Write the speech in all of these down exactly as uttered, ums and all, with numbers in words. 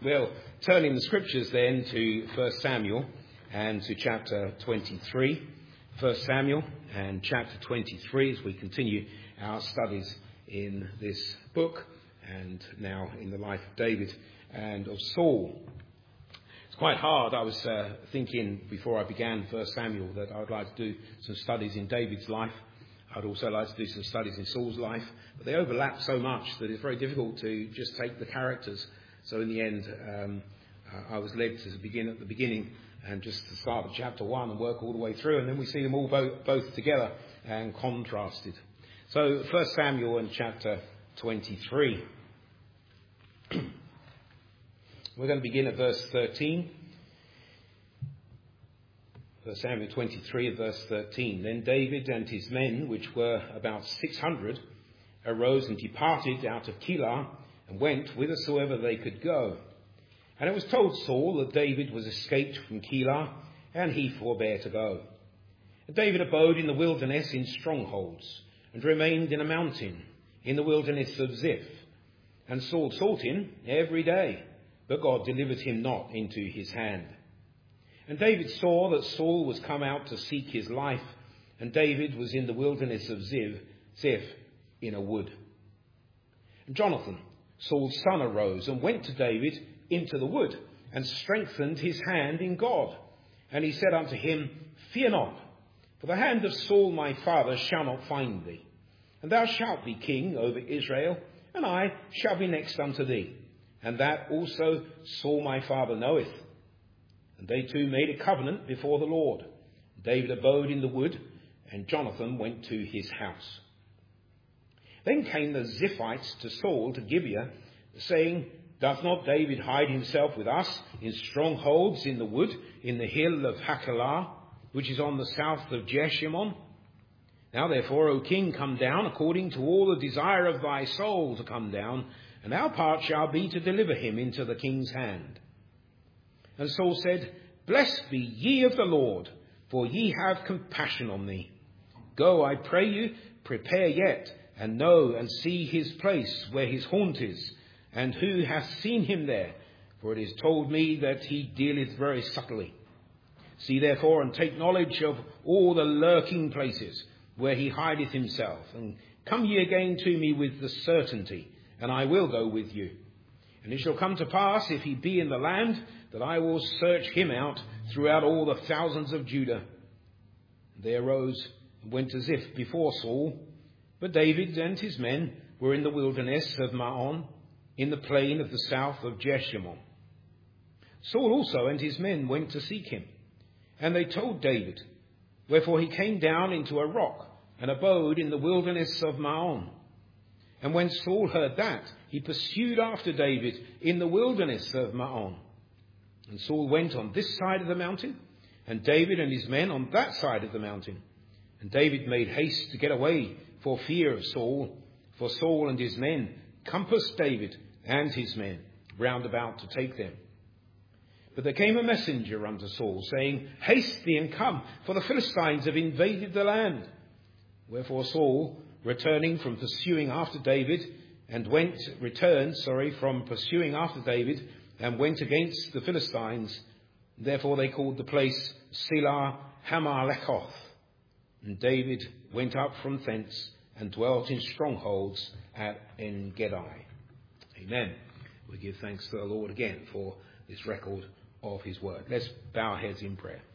We'll turn in the scriptures then to First Samuel and to chapter twenty-three. First Samuel and chapter twenty-three as we continue our studies in this book and now in the life of David and of Saul. It's quite hard. I was uh, thinking before I began First Samuel that I would like to do some studies in David's life. I'd also like to do some studies in Saul's life, but they overlap so much that it's very difficult to just take the characters. So in the end, um, uh, I was led to begin at the beginning and just to start at chapter one and work all the way through, and then we see them all both, both together and contrasted. So First Samuel and chapter twenty-three. We're going to begin at verse thirteen. First Samuel twenty-three, verse thirteen. Then David and his men, which were about six hundred, arose and departed out of Keilah, and went whithersoever they could go. And it was told Saul that David was escaped from Keilah, and he forbare to go. And David abode in the wilderness in strongholds, and remained in a mountain, in the wilderness of Ziph. And Saul sought him every day, but God delivered him not into his hand. And David saw that Saul was come out to seek his life, and David was in the wilderness of Ziph, Ziph in a wood. And Jonathan, Saul's son, arose and went to David into the wood, and strengthened his hand in God. And he said unto him, Fear not, for the hand of Saul my father shall not find thee. And thou shalt be king over Israel, and I shall be next unto thee. And that also Saul my father knoweth. And they two made a covenant before the Lord. David abode in the wood, and Jonathan went to his house. Then came the Ziphites to Saul to Gibeah, saying, Doth not David hide himself with us in strongholds in the wood, in the hill of Hachilah, which is on the south of Jeshimon? Now therefore, O king, come down, according to all the desire of thy soul to come down, and our part shall be to deliver him into the king's hand. And Saul said, Blessed be ye of the Lord, for ye have compassion on me. Go, I pray you, prepare yet, and know and see his place where his haunt is, and who hath seen him there, for it is told me that he dealeth very subtly. See therefore, and take knowledge of all the lurking places where he hideth himself, and come ye again to me with the certainty, and I will go with you. And it shall come to pass, if he be in the land, that I will search him out throughout all the thousands of Judah. And they arose and went to Ziph before Saul, but David and his men were in the wilderness of Maon, in the plain of the south of Jeshimon. Saul also and his men went to seek him, and they told David. Wherefore he came down into a rock, and abode in the wilderness of Maon. And when Saul heard that, he pursued after David in the wilderness of Maon. And Saul went on this side of the mountain, and David and his men on that side of the mountain. And David made haste to get away for fear of Saul, for Saul and his men compassed David and his men round about to take them. But there came a messenger unto Saul, saying, Haste thee and come, for the Philistines have invaded the land. Wherefore Saul, returning from pursuing after David, and went, returned, sorry, from pursuing after David, and went against the Philistines. Therefore they called the place Selah Hamalekoth. And David went up from thence, and dwelt in strongholds at En-Gedi. Amen. We give thanks to the Lord again for this record of his word. Let's bow our heads in prayer.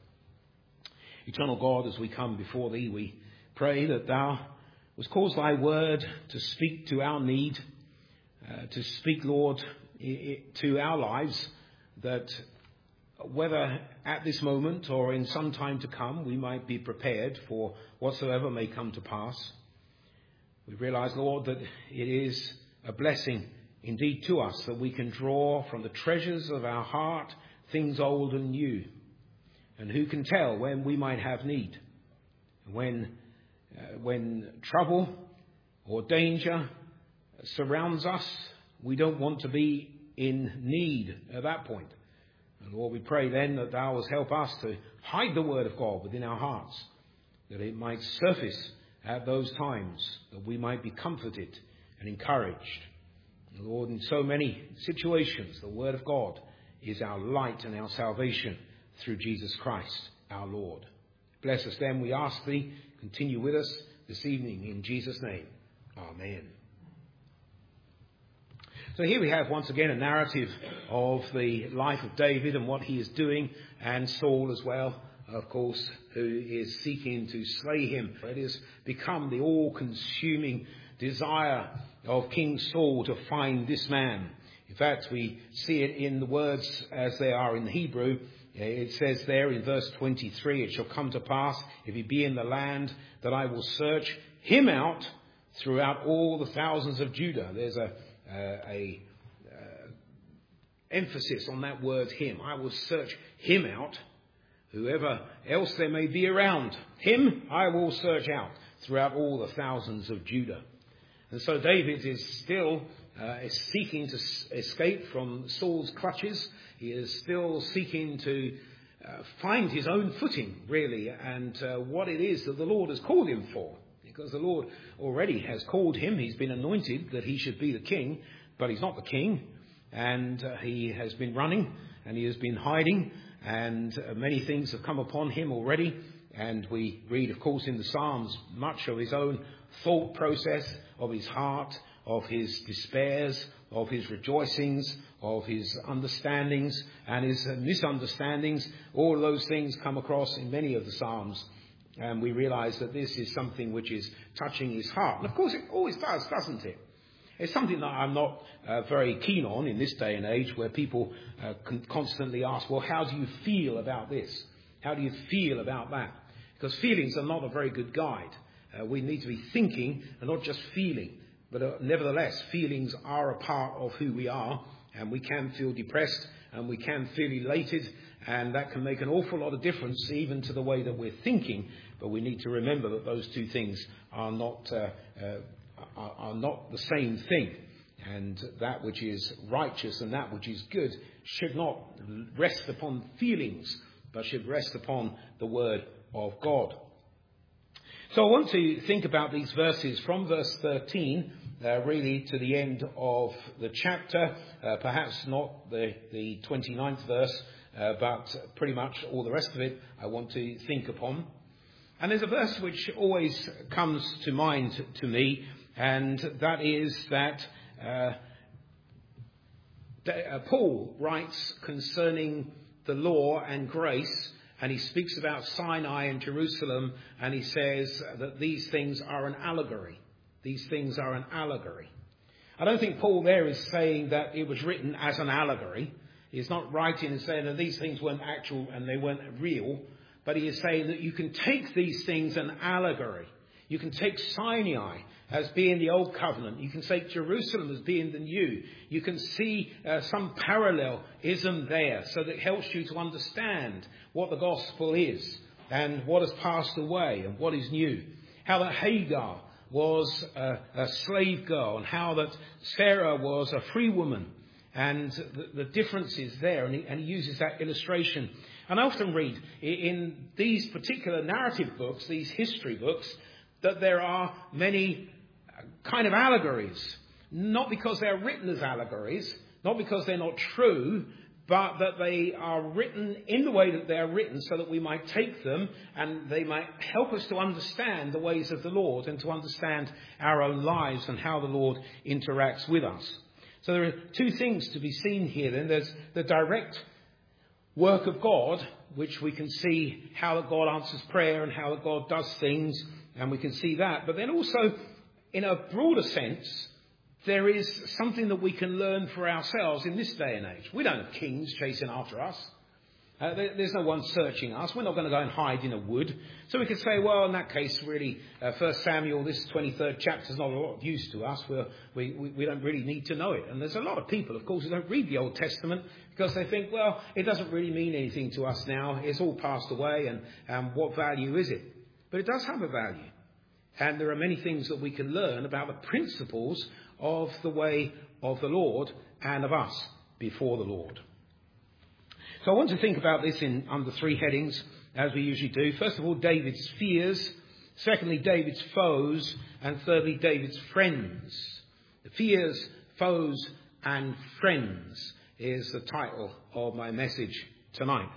Eternal God, as we come before thee, we pray that thou wouldst cause thy word to speak to our need, uh, to speak, Lord, to our lives, that whether at this moment or in some time to come, we might be prepared for whatsoever may come to pass. We realize, Lord, that it is a blessing indeed to us that we can draw from the treasures of our heart things old and new. And who can tell when we might have need? When, uh, when trouble or danger surrounds us, we don't want to be in need at that point. And Lord, we pray then that thou wilt help us to hide the word of God within our hearts, that it might surface at those times, that we might be comforted and encouraged. Lord, in so many situations, the Word of God is our light and our salvation through Jesus Christ, our Lord. Bless us then, we ask thee. Continue with us this evening in Jesus' name. Amen. So here we have once again a narrative of the life of David and what he is doing, and Saul as well, of course, who is seeking to slay him. It has become the all-consuming desire of King Saul to find this man. In fact, we see it in the words as they are in the Hebrew. It says there in verse twenty-three, it shall come to pass, if he be in the land, that I will search him out throughout all the thousands of Judah. There's a, uh, a uh, emphasis on that word him. I will search him out. Whoever else there may be around him, I will search out throughout all the thousands of Judah. And so David is still uh, is seeking to s- escape from Saul's clutches. He is still seeking to uh, find his own footing, really, and uh, what it is that the Lord has called him for. Because the Lord already has called him. He's been anointed that he should be the king, but he's not the king. And uh, he has been running and he has been hiding, and uh, many things have come upon him already. And we read, of course, in the Psalms much of his own thought process, of his heart, of his despairs, of his rejoicings, of his understandings and his misunderstandings. All those things come across in many of the Psalms. And we realize that this is something which is touching his heart. And of course it always does, doesn't it? It's something that I'm not uh, very keen on in this day and age, where people uh, con- constantly ask, well, how do you feel about this? How do you feel about that? Because feelings are not a very good guide. Uh, we need to be thinking and not just feeling. But uh, nevertheless, feelings are a part of who we are, and we can feel depressed and we can feel elated, and that can make an awful lot of difference even to the way that we're thinking. But we need to remember that those two things are not uh, uh, are, are not the same thing, and that which is righteous and that which is good should not rest upon feelings, but should rest upon the word of God. So I want to think about these verses from verse thirteen, uh, really to the end of the chapter, uh, perhaps not the, the twenty-ninth verse, uh, but pretty much all the rest of it I want to think upon. And there's a verse which always comes to mind to me, and that is that uh, uh, Paul writes concerning the law and grace. And he speaks about Sinai and Jerusalem, and he says that these things are an allegory. These things are an allegory. I don't think Paul there is saying that it was written as an allegory. He's not writing and saying that these things weren't actual and they weren't real. But he is saying that you can take these things an allegory. You can take Sinai as being the old covenant. You can take Jerusalem as being the new. You can see uh, some parallelism there, so that it helps you to understand what the gospel is and what has passed away and what is new. How that Hagar was a, a slave girl, and how that Sarah was a free woman, and the, the difference is there. And he, and he uses that illustration. And I often read in these particular narrative books, these history books, that there are many kind of allegories, not because they're written as allegories, not because they're not true, but that they are written in the way that they are written so that we might take them and they might help us to understand the ways of the Lord and to understand our own lives and how the Lord interacts with us. So there are two things to be seen here then. There's the direct work of God, which we can see how that God answers prayer and how that God does things, and we can see that. But then also, in a broader sense, there is something that we can learn for ourselves in this day and age. We don't have kings chasing after us. Uh, there, there's no one searching us. We're not going to go and hide in a wood. So we could say, well, in that case, really, uh, First Samuel, this twenty-third chapter is not a lot of use to us. We're, we, we, we don't really need to know it. And there's a lot of people, of course, who don't read the Old Testament because they think, well, it doesn't really mean anything to us now. It's all passed away, and um, what value is it? But it does have a value. And there are many things that we can learn about the principles of the way of the Lord and of us before the Lord. So I want to think about this in under three headings, as we usually do. First of all, David's fears. Secondly, David's foes. And thirdly, David's friends. The fears, Foes and Friends is the title of my message tonight.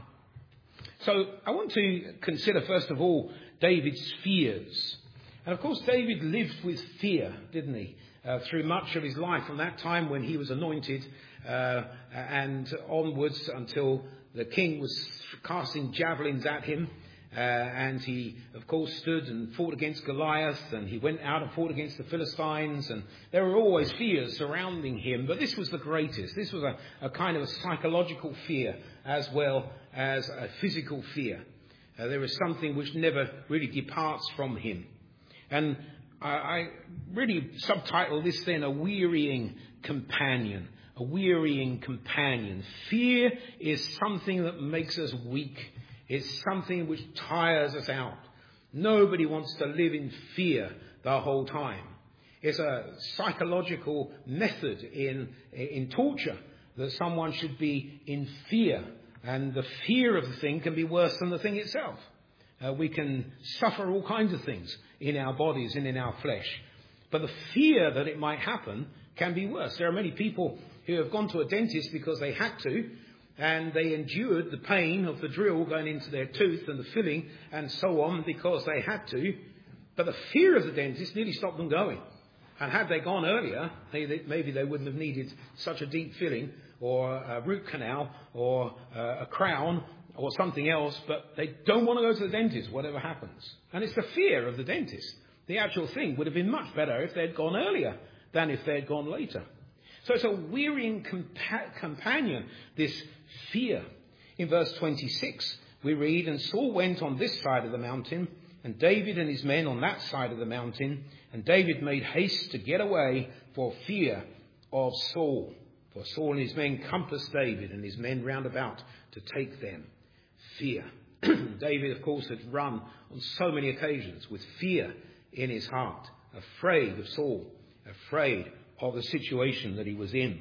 So I want to consider, first of all, David's fears. And of course, David lived with fear, didn't he? Uh, through much of his life, from that time when he was anointed uh, and onwards until the king was casting javelins at him. Uh, and he, of course, stood and fought against Goliath, and he went out and fought against the Philistines, and there were always fears surrounding him. But this was the greatest. This was a, a kind of a psychological fear as well as a physical fear. Uh, there is something which never really departs from him. And I, I really subtitle this then, A Wearying Companion. A wearying companion. Fear is something that makes us weak. It's something which tires us out. Nobody wants to live in fear the whole time. It's a psychological method in, in torture that someone should be in fear. And the fear of the thing can be worse than the thing itself. Uh, we can suffer all kinds of things in our bodies and in our flesh. But the fear that it might happen can be worse. There are many people who have gone to a dentist because they had to, and they endured the pain of the drill going into their tooth and the filling and so on because they had to. But the fear of the dentist nearly stopped them going. And had they gone earlier, they, they, maybe they wouldn't have needed such a deep filling or a root canal or uh, a crown or something else. But they don't want to go to the dentist, whatever happens. And it's the fear of the dentist. The actual thing would have been much better if they'd gone earlier than if they'd gone later. So it's a wearying compa- companion, this fear. In verse twenty-six, we read, And Saul went on this side of the mountain, and David and his men on that side of the mountain. And David made haste to get away for fear of Saul. For Saul and his men compassed David and his men round about to take them. Fear. David, of course, had run on so many occasions with fear in his heart, afraid of Saul, afraid of the situation that he was in.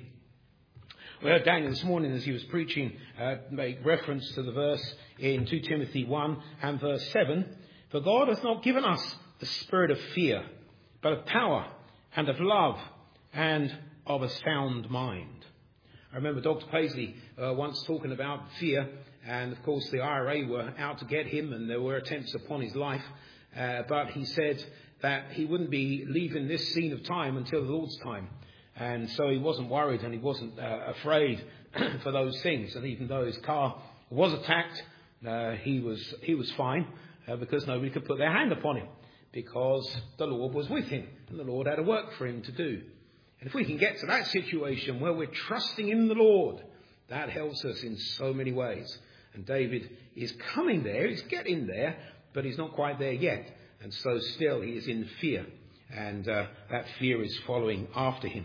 We heard Daniel this morning as he was preaching uh, make reference to the verse in Second Timothy one and verse seven. For God hath not given us the spirit of fear, but of power and of love and of a sound mind. I remember Doctor Paisley uh, once talking about fear, and of course the I R A were out to get him and there were attempts upon his life. Uh, but he said that he wouldn't be leaving this scene of time until the Lord's time. And so he wasn't worried and he wasn't uh, afraid for those things. And even though his car was attacked, uh, he was he was fine uh, because nobody could put their hand upon him because the Lord was with him and the Lord had a work for him to do. And if we can get to that situation where we're trusting in the Lord, that helps us in so many ways. And David is coming there, he's getting there, but he's not quite there yet. And so still he is in fear. And uh, that fear is following after him.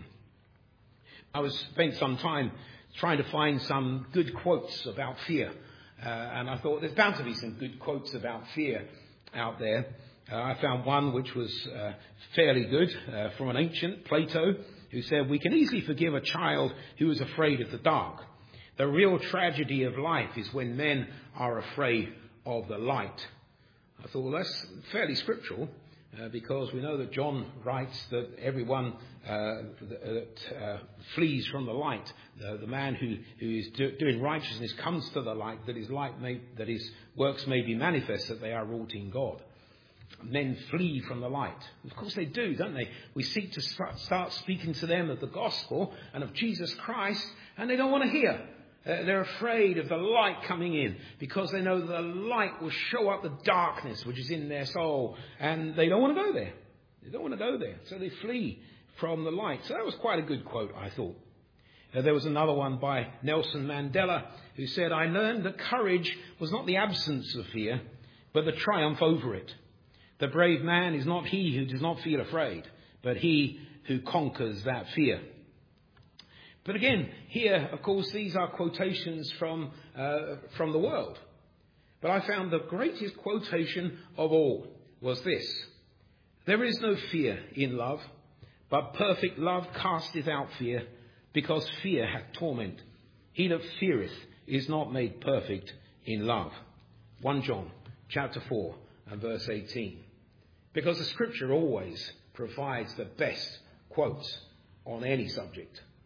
I was spent some time trying to find some good quotes about fear. Uh, and I thought there's bound to be some good quotes about fear out there. Uh, I found one which was uh, fairly good uh, from an ancient, Plato, who said, We can easily forgive a child who is afraid of the dark. The real tragedy of life is when men are afraid of the light. I thought, well, that's fairly scriptural, uh, because we know that John writes that everyone uh, that uh, flees from the light, uh, the man who, who is do, doing righteousness comes to the light, that his light may, that his works may be manifest, that they are wrought in God. Men flee from the light. Of course they do, don't they? We seek to start, start speaking to them of the gospel and of Jesus Christ, and they don't want to hear. Uh, they're afraid of the light coming in because they know the light will show up the darkness which is in their soul, and they don't want to go there. They don't want to go there, so they flee from the light. So that was quite a good quote, I thought. Uh, there was another one by Nelson Mandela who said, I learned that courage was not the absence of fear, but the triumph over it. The brave man is not he who does not feel afraid, but he who conquers that fear. But again, here, of course, these are quotations from uh, from the world. But I found the greatest quotation of all was this. There is no fear in love, but perfect love casteth out fear, because fear hath torment. He that feareth is not made perfect in love. First John chapter four and verse eighteen. Because the scripture always provides the best quotes on any subject.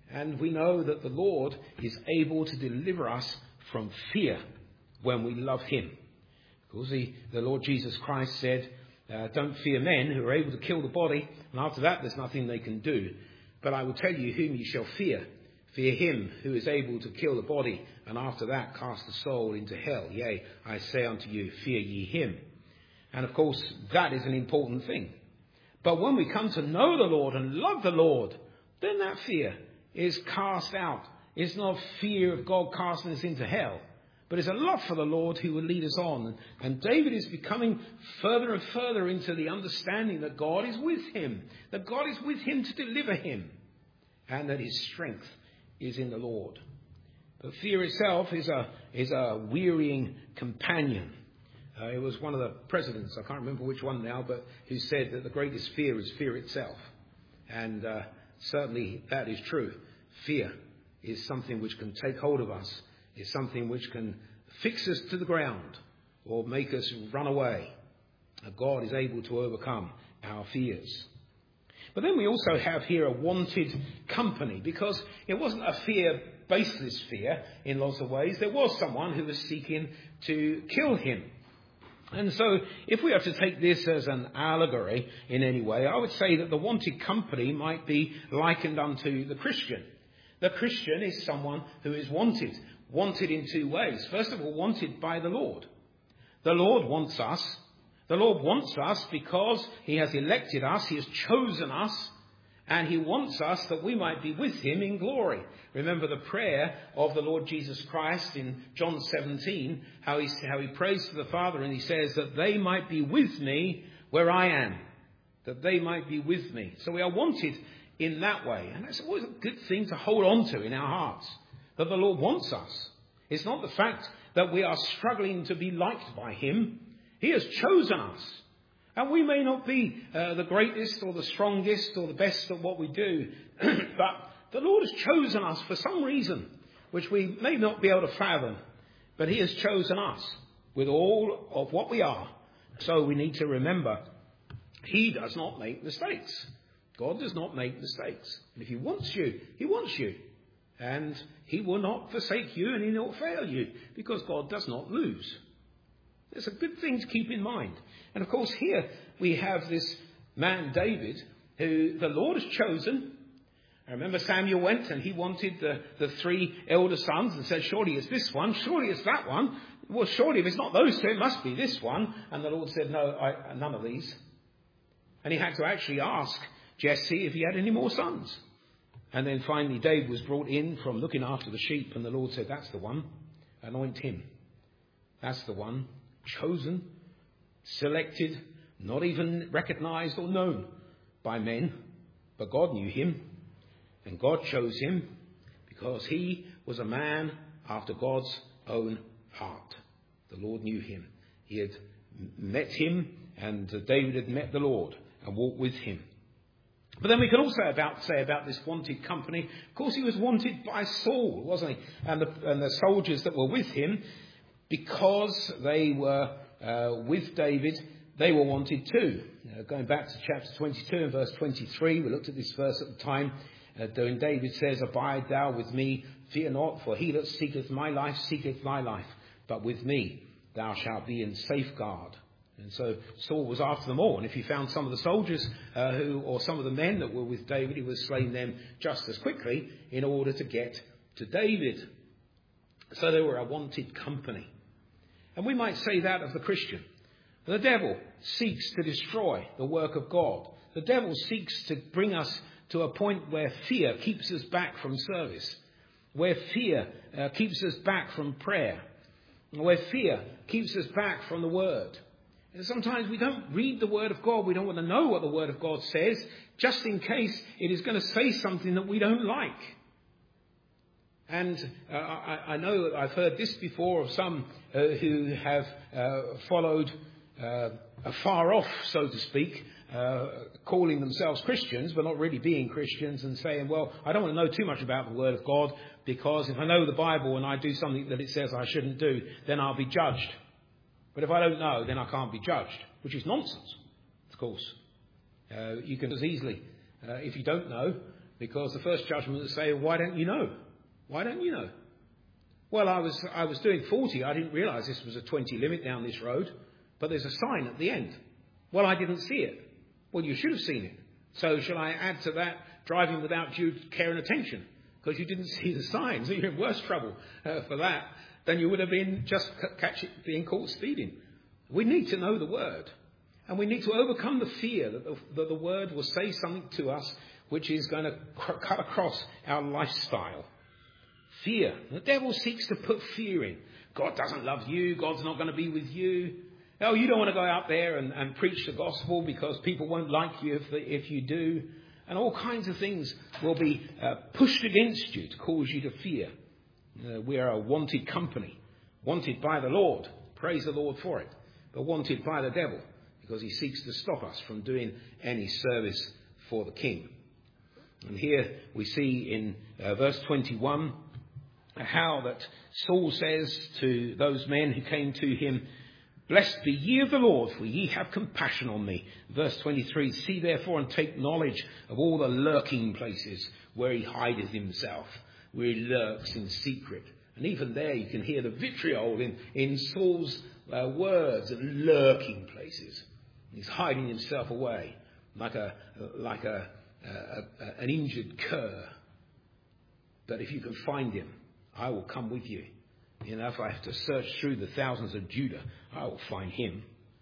And we know that the Lord is able to deliver us from fear when we love him. Because the, the Lord Jesus Christ said, uh, don't fear men who are able to kill the body, and after that there's nothing they can do. But I will tell you whom you shall fear. Fear him who is able to kill the body, and after that cast the soul into hell. Yea, I say unto you, fear ye him. And of course, that is an important thing. But when we come to know the Lord and love the Lord, then that fear is cast out. It's not fear of God casting us into hell, but it's a love for the Lord who will lead us on. And David is becoming further and further into the understanding that God is with him, that God is with him to deliver him, and that his strength is in the Lord. But fear itself is a, is a wearying companion. Uh, it was one of the presidents, I can't remember which one now, but who said that the greatest fear is fear itself. And uh, certainly that is true. Fear is something which can take hold of us, is something which can fix us to the ground or make us run away. Uh, God is able to overcome our fears. But then we also have here a wanted company, because it wasn't a fear, baseless fear in lots of ways. There was someone who was seeking to kill him. And so if we have to take this as an allegory in any way, I would say that the wanted company might be likened unto the Christian. The Christian is someone who is wanted, wanted in two ways. First of all, wanted by the Lord. The Lord wants us. The Lord wants us because he has elected us, he has chosen us, and he wants us that we might be with him in glory. Remember the prayer of the Lord Jesus Christ in John seventeen, how he, how he prays to the Father and he says that they might be with me where I am, that they might be with me. So we are wanted in that way. And that's always a good thing to hold on to in our hearts, that the Lord wants us. It's not the fact that we are struggling to be liked by him. He has chosen us. And we may not be uh, the greatest or the strongest or the best at what we do, but the Lord has chosen us for some reason, which we may not be able to fathom. But he has chosen us with all of what we are. So we need to remember, he does not make mistakes. God does not make mistakes. And if he wants you, he wants you. And he will not forsake you and he will not fail you, because God does not lose. It's a good thing to keep in mind. And of course here we have this man David who the Lord has chosen. I remember Samuel went and he wanted the, the three elder sons and said, surely it's this one, surely it's that one. Well, surely if it's not those two, it must be this one. And the Lord said, no, I, none of these. And he had to actually ask Jesse if he had any more sons. And then finally David was brought in from looking after the sheep, and the Lord said, that's the one, anoint him. That's the one. Chosen, selected, not even recognized or known by men, but God knew him, and God chose him because he was a man after God's own heart. The Lord knew him. He had met him, and David had met the Lord and walked with him. But then we can also about say about this wanted company, of course he was wanted by Saul, wasn't he? And the, and the soldiers that were with him, because they were uh, with David, they were wanted too. Uh, going back to chapter twenty-two and verse twenty-three, we looked at this verse at the time, uh, when David says, abide thou with me, fear not, for he that seeketh my life seeketh thy life, but with me thou shalt be in safeguard. And so Saul was after them all, and if he found some of the soldiers uh, who, or some of the men that were with David, he was slaying them just as quickly in order to get to David. So they were a wanted company. And we might say that of the Christian. The devil seeks to destroy the work of God. The devil seeks to bring us to a point where fear keeps us back from service, where fear uh, keeps us back from prayer, where fear keeps us back from the Word. And sometimes we don't read the Word of God. We don't want to know what the Word of God says, just in case it is going to say something that we don't like. And uh, I, I know that I've heard this before of some uh, who have uh, followed uh, afar off, so to speak, uh, calling themselves Christians, but not really being Christians, and saying, well, I don't want to know too much about the Word of God, because if I know the Bible and I do something that it says I shouldn't do, then I'll be judged. But if I don't know, then I can't be judged, which is nonsense, of course. Uh, you can as easily, uh, if you don't know, Because the first judgment will say, why don't you know? Why don't you know? Well, I was I was doing forty. I didn't realise this was a twenty limit down this road. But there's a sign at the end. Well, I didn't see it. Well, you should have seen it. So shall I add to that driving without due care and attention? Because you didn't see the sign. So you're in worse trouble uh, for that than you would have been just catch it, being caught speeding. We need to know the word. And we need to overcome the fear that the, that the word will say something to us which is going to cr- cut across our lifestyle. Fear. The devil seeks to put fear in. God doesn't love you. God's not going to be with you. Oh, you don't want to go out there and, and preach the gospel because people won't like you if, if you do. And all kinds of things will be uh, pushed against you to cause you to fear. Uh, we are a wanted company. Wanted by the Lord. Praise the Lord for it. But wanted by the devil because he seeks to stop us from doing any service for the King. And here we see in uh, verse twenty-one how that Saul says to those men who came to him, "Blessed be ye of the Lord, for ye have compassion on me." Verse twenty-three, "See therefore and take knowledge of all the lurking places where he hideth himself," where he lurks in secret. And even there you can hear the vitriol in, in Saul's uh, words of lurking places. He's hiding himself away like a like a, a, a an injured cur. But if you can find him, I will come with you. You know, if I have to search through the thousands of Judah, I will find him.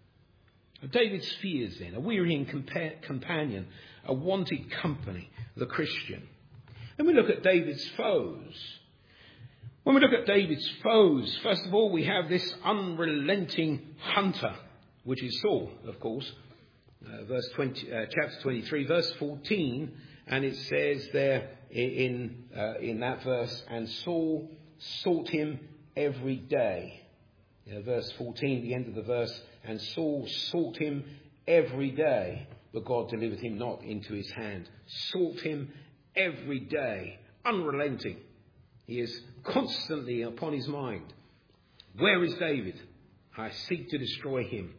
David's fears then, a wearying compa- companion, a wanted company, the Christian. Then we look at David's foes. When we look at David's foes, first of all, we have this unrelenting hunter, which is Saul, of course. Uh, verse twenty, uh, chapter twenty-three, verse fourteen, and it says there in uh, in that verse, "And Saul sought him every day." You know, verse fourteen, the end of the verse, "And Saul sought him every day, but God delivered him not into his hand." Sought him every day, unrelenting. He is constantly upon his mind. Where is David? I seek to destroy him.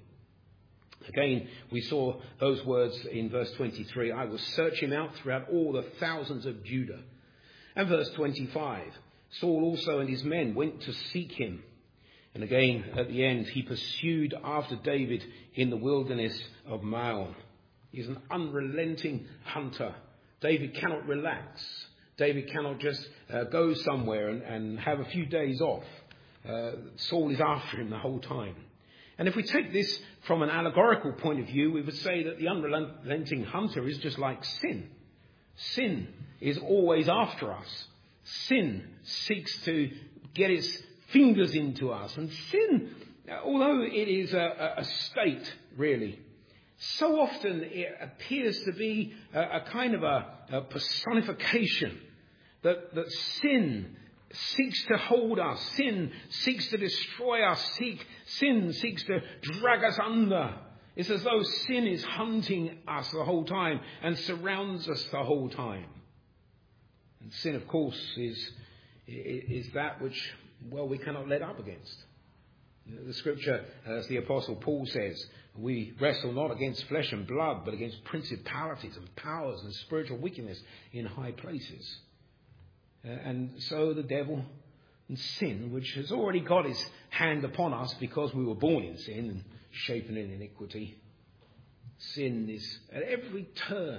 Again, we saw those words in verse twenty-three. "I will search him out throughout all the thousands of Judah." And verse twenty-five, "Saul also and his men went to seek him." And again, at the end, "He pursued after David in the wilderness of Maon." He's an unrelenting hunter. David cannot relax. David cannot just uh, go somewhere and, and have a few days off. Uh, Saul is after him the whole time. And if we take this from an allegorical point of view, we would say that the unrelenting hunter is just like sin. Sin is always after us. Sin seeks to get its fingers into us. And sin, although it is a, a state, really, so often it appears to be a, a kind of a, a personification that, that sin seeks to hold us. Sin seeks to destroy us. Seek, sin seeks to drag us under. It's as though sin is hunting us the whole time and surrounds us the whole time. And sin, of course, is, is that which, well, we cannot let up against. The scripture, as the Apostle Paul says, we wrestle not against flesh and blood, but against principalities and powers and spiritual wickedness in high places. Uh, and so the devil and sin, which has already got his hand upon us because we were born in sin and shapen in iniquity. Sin is at every turn,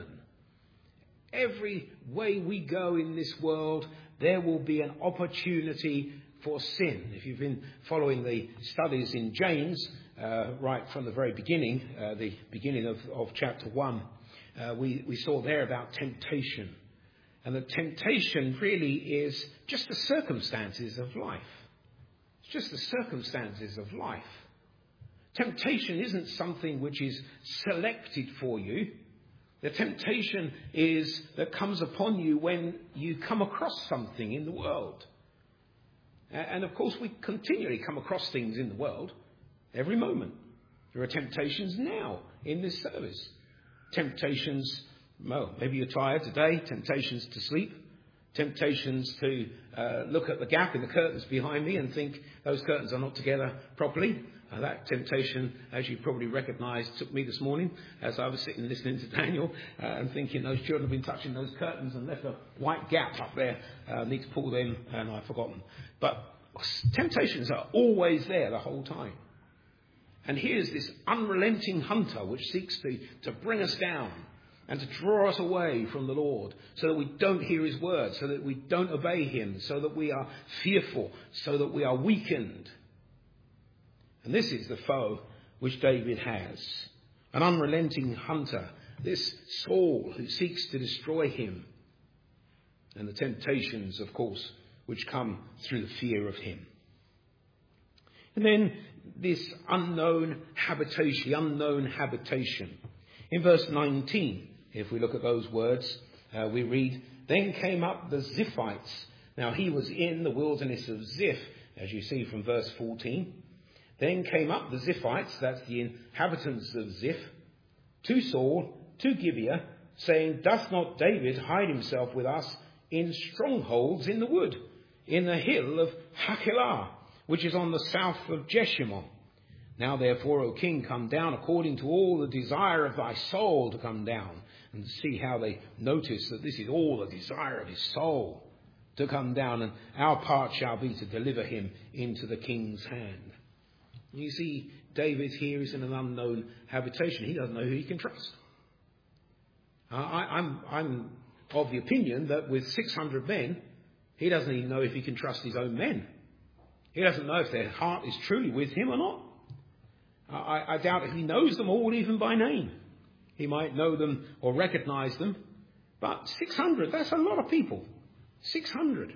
every way we go in this world, there will be an opportunity for sin. If you've been following the studies in James, uh, right from the very beginning, uh, the beginning of, of chapter one, uh, we, we saw there about temptation. And the temptation really is just the circumstances of life. It's just the circumstances of life. Temptation isn't something which is selected for you. The temptation is that comes upon you when you come across something in the world. And of course, we continually come across things in the world every moment. There are temptations now in this service. Temptations, well, maybe you're tired today. Temptations to sleep. Temptations to uh, look at the gap in the curtains behind me and think those curtains are not together properly. Uh, that temptation, as you probably recognise, took me this morning as I was sitting listening to Daniel uh, and thinking those children have been touching those curtains and left a white gap up there. I uh, need to pull them, and I've forgotten. But temptations are always there the whole time. And here's this unrelenting hunter which seeks to, to bring us down and to draw us away from the Lord so that we don't hear his word, so that we don't obey him, so that we are fearful, so that we are weakened. And this is the foe which David has, an unrelenting hunter, this Saul who seeks to destroy him, and the temptations, of course, which come through the fear of him. And then this unknown habitation, the unknown habitation. In verse nineteen, if we look at those words, uh, we read, "Then came up the Ziphites." Now he was in the wilderness of Ziph, as you see from verse fourteen. Then came up the Ziphites, that's the inhabitants of Ziph, to Saul, to Gibeah, saying, "Doth not David hide himself with us in strongholds in the wood, in the hill of Hachilah, which is on the south of Jeshimon? Now therefore, O king, come down according to all the desire of thy soul to come down." And see how they notice that this is all the desire of his soul to come down, and our part shall be to deliver him into the king's hand. You see, David here is in an unknown habitation. He doesn't know who he can trust. Uh, I, I'm, I'm of the opinion that with six hundred men, he doesn't even know if he can trust his own men. He doesn't know if their heart is truly with him or not. I, I doubt if he knows them all even by name. He might know them or recognise them. But six hundred, that's a lot of people. six hundred.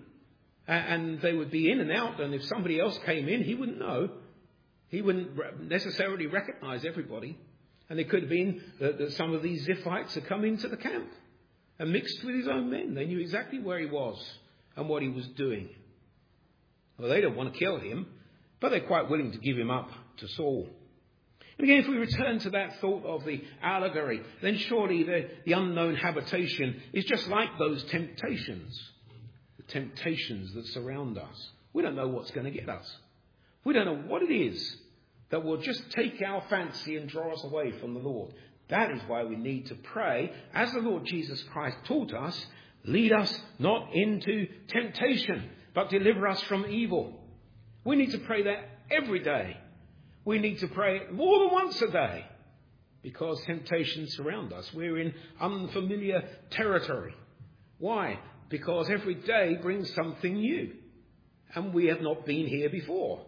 And they would be in and out, and if somebody else came in, he wouldn't know. He wouldn't necessarily recognise everybody. And it could have been that, that some of these Ziphites had come into the camp and mixed with his own men. They knew exactly where he was and what he was doing. Well, they don't want to kill him, but they're quite willing to give him up to Saul. And again, if we return to that thought of the allegory, then surely the, the unknown habitation is just like those temptations. The temptations that surround us. We don't know what's going to get us. We don't know what it is that will just take our fancy and draw us away from the Lord. That is why we need to pray, as the Lord Jesus Christ taught us, lead us not into temptation, but deliver us from evil. We need to pray that every day. We need to pray more than once a day, because temptations surround us. We're in unfamiliar territory. Why? Because every day brings something new, and we have not been here before.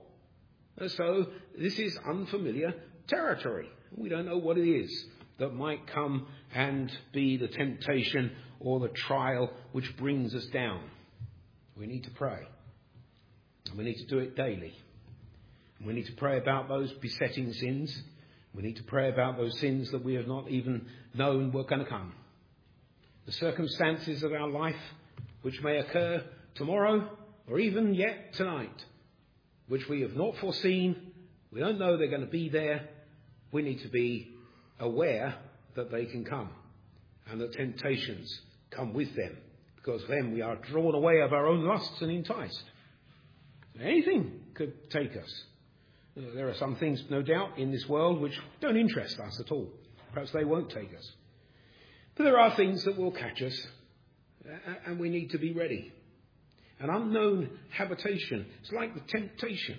So this is unfamiliar territory. We don't know what it is that might come and be the temptation or the trial which brings us down. We need to pray. And we need to do it daily. We need to pray about those besetting sins. We need to pray about those sins that we have not even known were going to come. The circumstances of our life which may occur tomorrow or even yet tonight, which we have not foreseen, we don't know they're going to be there. We need to be aware that they can come and that temptations come with them, because then we are drawn away of our own lusts and enticed. Anything could take us. There are some things, no doubt, in this world which don't interest us at all. Perhaps they won't take us. But there are things that will catch us, and we need to be ready. An unknown habitation. It's like the temptation.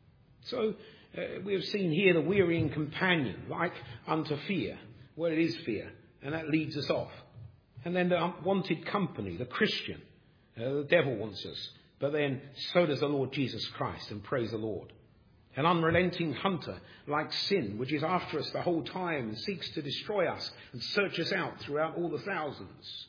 So uh, we have seen here the wearying companion, like unto fear. Well, it is fear, and that leads us off. And then the unwanted company, the Christian. Uh, the devil wants us. But then so does the Lord Jesus Christ, and praise the Lord. An unrelenting hunter, like sin, which is after us the whole time and seeks to destroy us and search us out throughout all the thousands.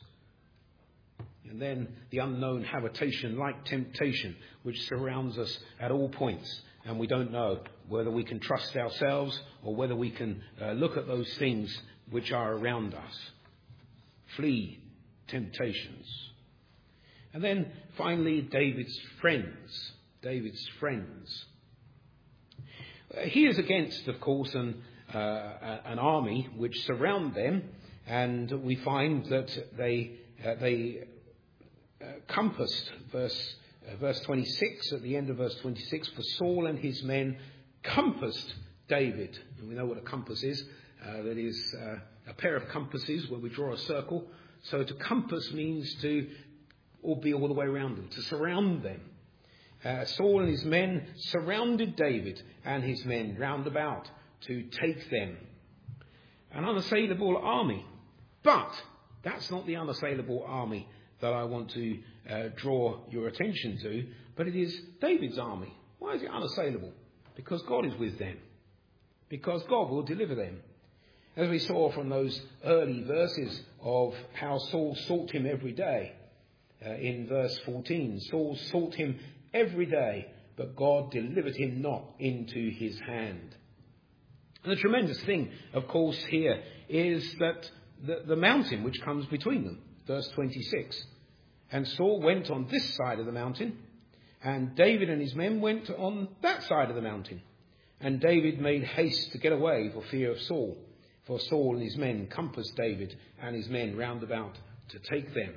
And then the unknown habitation, like temptation, which surrounds us at all points. And we don't know whether we can trust ourselves or whether we can uh, look at those things which are around us. Flee temptations. And then finally, David's friends. David's friends. He is against, of course, an, uh, an army which surround them, and we find that they uh, they uh, compassed, verse, uh, verse twenty-six, at the end of verse twenty-six, for Saul and his men compassed David. And we know what a compass is. Uh, that is uh, a pair of compasses where we draw a circle. So to compass means to all be all the way around them, to surround them. Uh, Saul and his men surrounded David and his men round about to take them. An unassailable army. But that's not the unassailable army that I want to uh, draw your attention to, but it is David's army. Why is it unassailable? Because God is with them. Because God will deliver them. As we saw from those early verses of how Saul sought him every day. Uh, in verse fourteen, Saul sought him every day, but God delivered him not into his hand. And the tremendous thing, of course, here is that the, the mountain which comes between them, verse twenty-six. And Saul went on this side of the mountain, and David and his men went on that side of the mountain. And David made haste to get away for fear of Saul. For Saul and his men compassed David and his men round about to take them.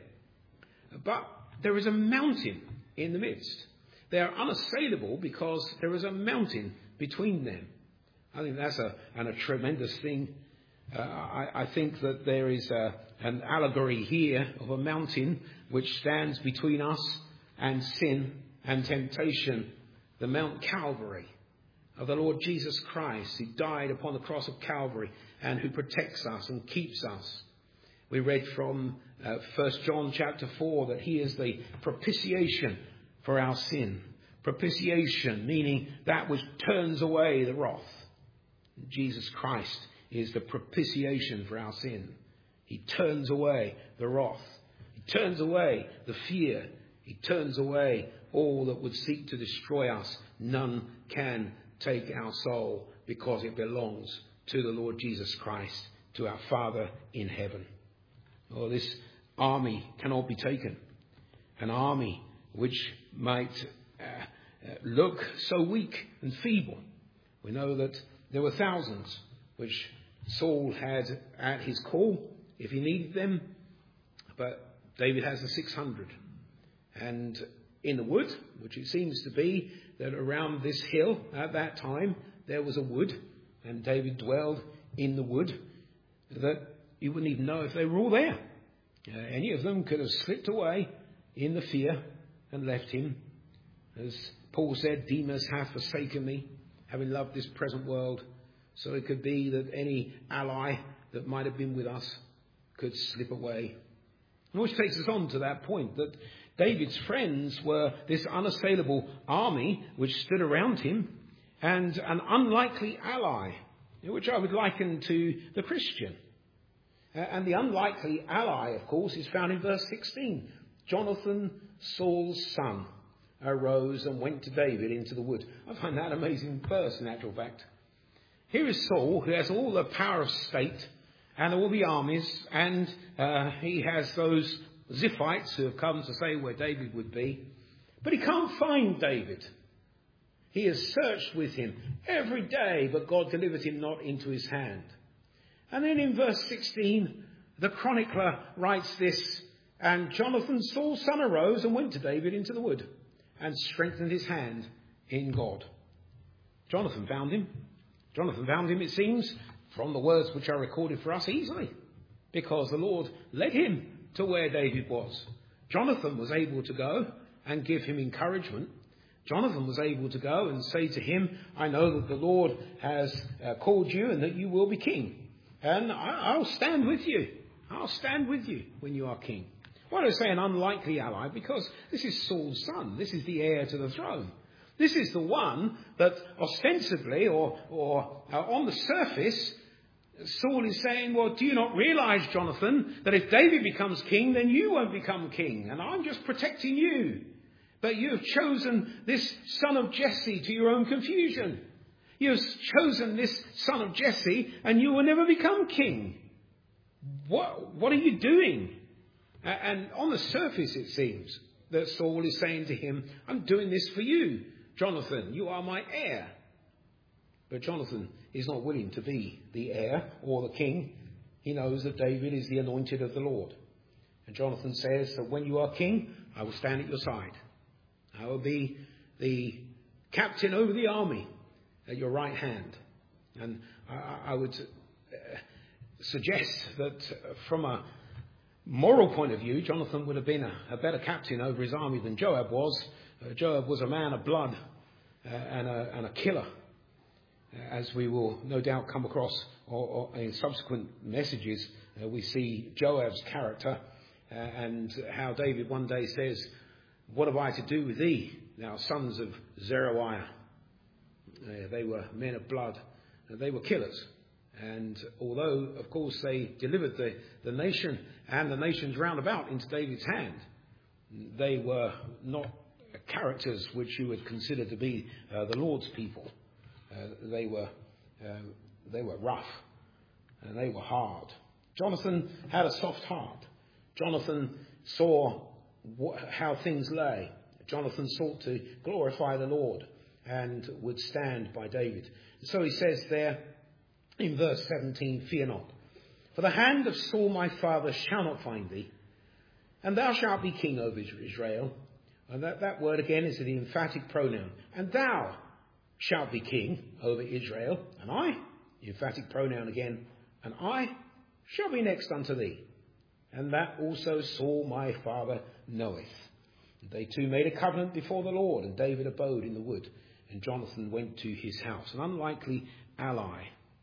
But there is a mountain in the midst. They are unassailable because there is a mountain between them. I think that's a, and a tremendous thing. Uh, I, I think that there is a, an allegory here of a mountain which stands between us and sin and temptation, the Mount Calvary of the Lord Jesus Christ, who died upon the cross of Calvary and who protects us and keeps us. We read from uh, First John chapter four that he is the propitiation for our sin. Propitiation, meaning that which turns away the wrath. Jesus Christ is the propitiation for our sin. He turns away the wrath. He turns away the fear. He turns away all that would seek to destroy us. None can take our soul because it belongs to the Lord Jesus Christ, to our Father in heaven. Oh, this army cannot be taken. An army which might uh, uh, look so weak and feeble. We know that there were thousands which Saul had at his call if he needed them, but David has the six hundred. And in the wood, which it seems to be that around this hill at that time there was a wood, and David dwelled in the wood, that you wouldn't even know if they were all there. Uh, any of them could have slipped away in the fear and left him. As Paul said, Demas hath forsaken me, having loved this present world. So it could be that any ally that might have been with us could slip away. And which takes us on to that point, that David's friends were this unassailable army which stood around him, and an unlikely ally, which I would liken to the Christian. Uh, and the unlikely ally, of course, is found in verse sixteen. Jonathan, Saul's son, arose and went to David into the wood. I find that an amazing verse, in actual fact. Here is Saul, who has all the power of state and all the armies, and uh, he has those Ziphites who have come to say where David would be. But he can't find David. He has searched with him every day, but God delivered him not into his hand. And then in verse sixteen, the chronicler writes this, and Jonathan, Saul's son, arose and went to David into the wood and strengthened his hand in God. Jonathan found him. Jonathan found him, it seems, from the words which are recorded for us easily, because the Lord led him to where David was. Jonathan was able to go and give him encouragement. Jonathan was able to go and say to him, I know that the Lord has uh, called you and that you will be king. And I, I'll stand with you. I'll stand with you when you are king. Why do I say an unlikely ally? Because this is Saul's son. This is the heir to the throne. This is the one that ostensibly or, or uh, on the surface, Saul is saying, well, do you not realize, Jonathan, that if David becomes king, then you won't become king, and I'm just protecting you. But you have chosen this son of Jesse to your own confusion. You have chosen this son of Jesse, and you will never become king. What, what are you doing? And on the surface, it seems that Saul is saying to him, I'm doing this for you, Jonathan. You are my heir. But Jonathan is not willing to be the heir or the king. He knows that David is the anointed of the Lord. And Jonathan says that when you are king, I will stand at your side. I will be the captain over the army at your right hand. And I, I would uh, suggest that from a moral point of view, Jonathan would have been a, a better captain over his army than Joab was. Uh, Joab was a man of blood uh, and, a, and a killer, uh, as we will no doubt come across or, or in subsequent messages. Uh, we see Joab's character uh, and how David one day says, "What have I to do with thee, thou sons of Zeruiah?" Uh, they were men of blood. Uh, they were killers. And although, of course, they delivered the, the nation and the nations round about into David's hand, they were not characters which you would consider to be uh, the Lord's people. Uh, they were uh, they were rough and they were hard. Jonathan had a soft heart. Jonathan saw what, how things lay. Jonathan sought to glorify the Lord and would stand by David. So he says there, in verse seventeen, "Fear not, for the hand of Saul my father shall not find thee, and thou shalt be king over Israel." And that, that word again is an emphatic pronoun. "And thou shalt be king over Israel, and I," emphatic pronoun again, "and I shall be next unto thee. And that also Saul my father knoweth." And they two made a covenant before the Lord, and David abode in the wood, and Jonathan went to his house. An unlikely ally.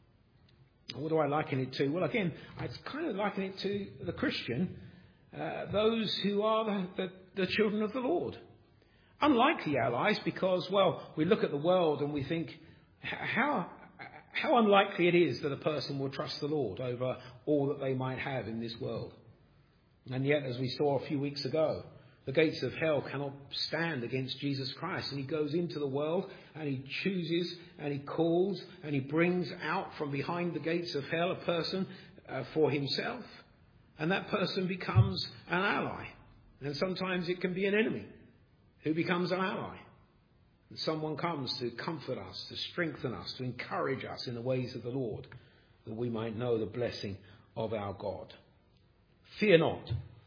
What do I liken it to? Well, again, I kind of liken it to the Christian, uh, those who are the, the, the children of the Lord. Unlikely allies because, well, we look at the world and we think how how unlikely it is that a person will trust the Lord over all that they might have in this world. And yet, as we saw a few weeks ago, the gates of hell cannot stand against Jesus Christ. And he goes into the world and he chooses and he calls and he brings out from behind the gates of hell a person uh, for himself. And that person becomes an ally. And sometimes it can be an enemy who becomes an ally. And someone comes to comfort us, to strengthen us, to encourage us in the ways of the Lord, that we might know the blessing of our God. Fear not.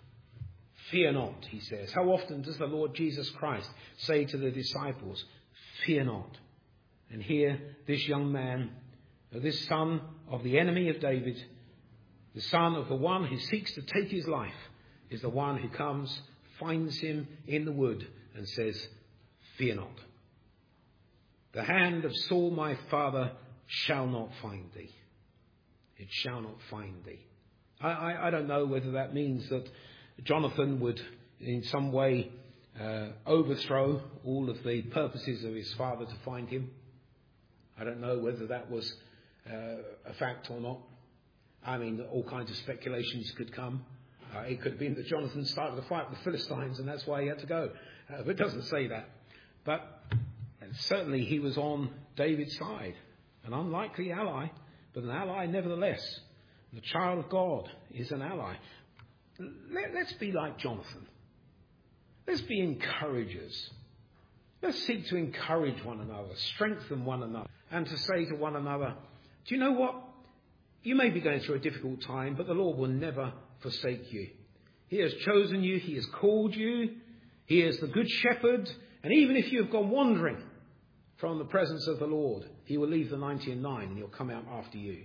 Fear not, he says. How often does the Lord Jesus Christ say to the disciples, "Fear not"? And here, this young man, this son of the enemy of David, the son of the one who seeks to take his life, is the one who comes, finds him in the wood and says, "Fear not. The hand of Saul my father shall not find thee." It shall not find thee. I, I, I don't know whether that means that Jonathan would in some way uh, overthrow all of the purposes of his father to find him. I don't know whether that was uh, a fact or not. I mean, all kinds of speculations could come. Uh, it could have been that Jonathan started a fight with the Philistines and that's why he had to go. Uh, but it doesn't say that. But certainly he was on David's side. An unlikely ally, but an ally nevertheless. The child of God is an ally. Let, let's be like Jonathan. Let's be encouragers. Let's seek to encourage one another, strengthen one another, and to say to one another, do you know what? You may be going through a difficult time, but the Lord will never forsake you. He has chosen you. He has called you. He is the good shepherd. And even if you have gone wandering from the presence of the Lord, he will leave the ninety and nine and he'll come out after you.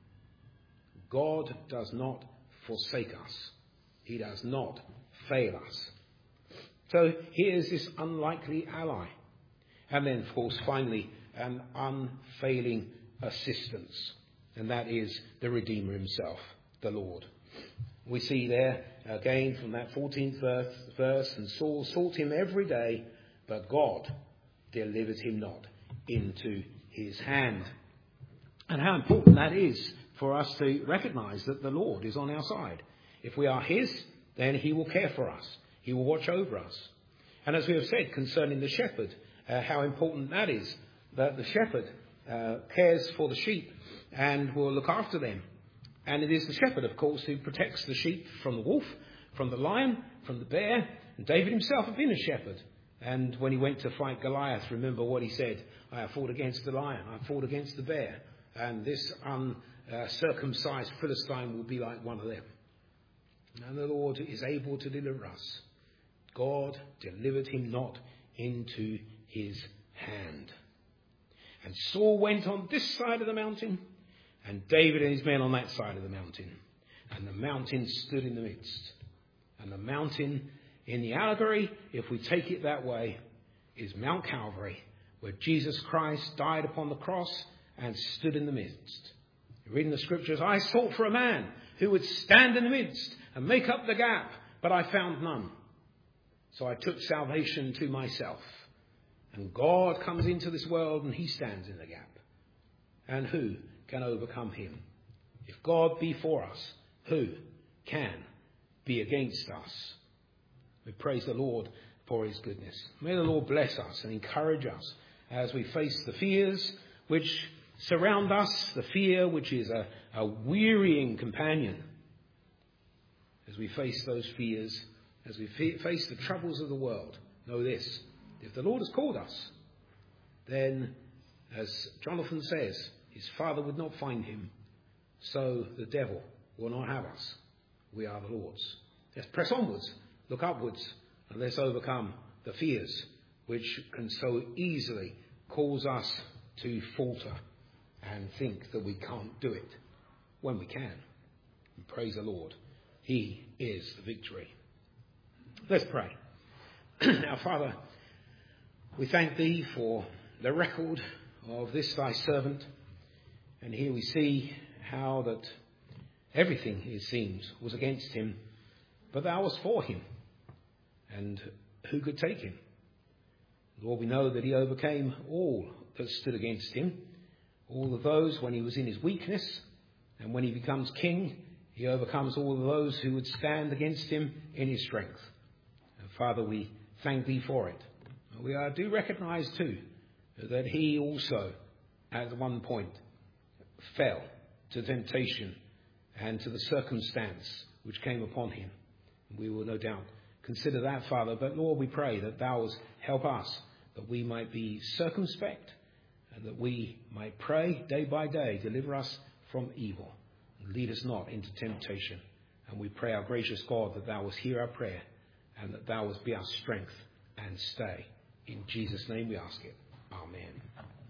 God does not forsake us. He does not fail us. So here's this unlikely ally. And then, of course, finally, an unfailing assistance. And that is the Redeemer himself, the Lord. We see there, again, from that fourteenth verse, "And Saul sought him every day, but God delivered him not into his hand." And how important that is for us to recognise that the Lord is on our side. If we are his, then he will care for us. He will watch over us. And as we have said concerning the shepherd, uh, how important that is, that the shepherd uh, cares for the sheep and will look after them. And it is the shepherd, of course, who protects the sheep from the wolf, from the lion, from the bear. And David himself had been a shepherd. And when he went to fight Goliath, remember what he said, "I have fought against the lion, I have fought against the bear. And this uncircumcised Philistine will be like one of them." And the Lord is able to deliver us. God delivered him not into his hand. And Saul went on this side of the mountain, and David and his men on that side of the mountain. And the mountain stood in the midst. And the mountain in the allegory, if we take it that way, is Mount Calvary, where Jesus Christ died upon the cross and stood in the midst. You read in the scriptures, I sought for a man who would stand in the midst and make up the gap, but I found none. So I took salvation to myself. And God comes into this world and he stands in the gap. And who can overcome him? If God be for us, who can be against us? We praise the Lord for his goodness. May the Lord bless us and encourage us as we face the fears which surround us, the fear which is a, a wearying companion. As we face those fears, as we fe- face the troubles of the world, know this: if the Lord has called us, then, as Jonathan says, his father would not find him, so the devil will not have us. We are the Lord's. Let's press onwards, look upwards, and let's overcome the fears which can so easily cause us to falter and think that we can't do it when we can. And praise the Lord. He is the victory. Let's pray. Our Father, we thank thee for the record of this thy servant. And here we see how that everything, it seems, was against him, but thou wast for him. And who could take him? Lord, we know that he overcame all that stood against him, all of those when he was in his weakness, and when he becomes king, he overcomes all of those who would stand against him in his strength. And Father, we thank thee for it. We are, do recognize too that he also at one point fell to temptation and to the circumstance which came upon him. We will no doubt consider that, Father. But Lord, we pray that thou wilt help us, that we might be circumspect and that we might pray day by day, deliver us from evil and lead us not into temptation. And we pray, our gracious God, that thou wilt hear our prayer and that thou wilt be our strength and stay. In Jesus' name we ask it. Amen.